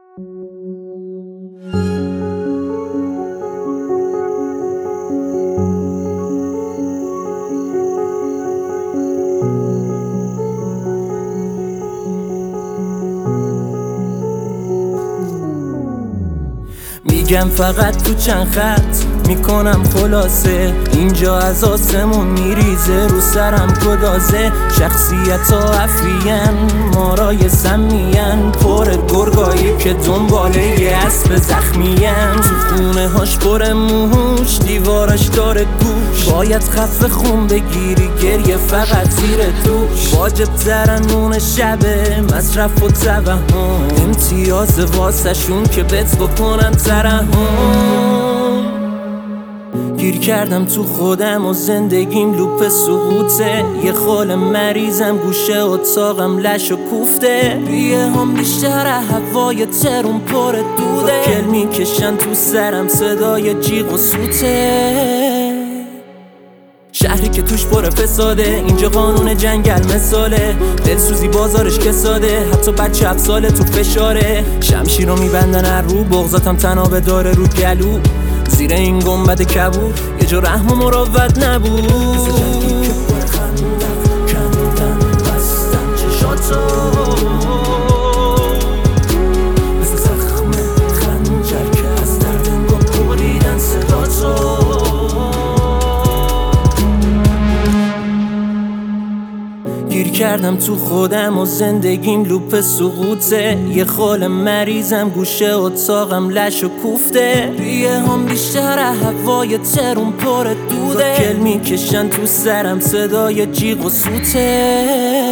میگم فقط تو چند خط میکنم خلاصه، اینجا از آسمون میریزه رو سرم گدازه. شخصیت ها افرین مارای سمین، پر گرگایی که دنباله یه اسب زخمین. تو خونه هاش پر موش، دیوارش داره گوش، باید خفه خون بگیری گریه فقط زیر دوش. واجب ترنون شبه مصرف و توهم، امتیاز واسه شون که بت بکنن ترحم. گیر کردم تو خودم و زندگیم لوپ سقوطه، یه خال مریضم گوشه اتاقم لش و کوفته. ریه هم بیشتر هوای ترون پر دوده، کل میکشن تو سرم صدای جیغ و سوته. شهری که توش پر فساده، اینجا قانون جنگل مثاله. دلسوزی بازارش کساده، حتی بچه 7 ساله تو فشاره. شمشیر رو میبندن هر رو، بغضاتم تنابه داره رو گلو. زیر این گنبد کبود یه جا رحم و مروت نبود. مثل جنگی که پر خندن کندن بستن چشاتو، مثل زخم خنجر که از درد انگاه بریدن صداتو. گیر کردم تو خودم و زندگیم لوپ سقوطه، یه خال مریضم گوشه اتاقم لش و کوفته. ریه هم بیشتر هوای ترون پر دوده، کل میکشن تو سرم صدای جیغ و سوته.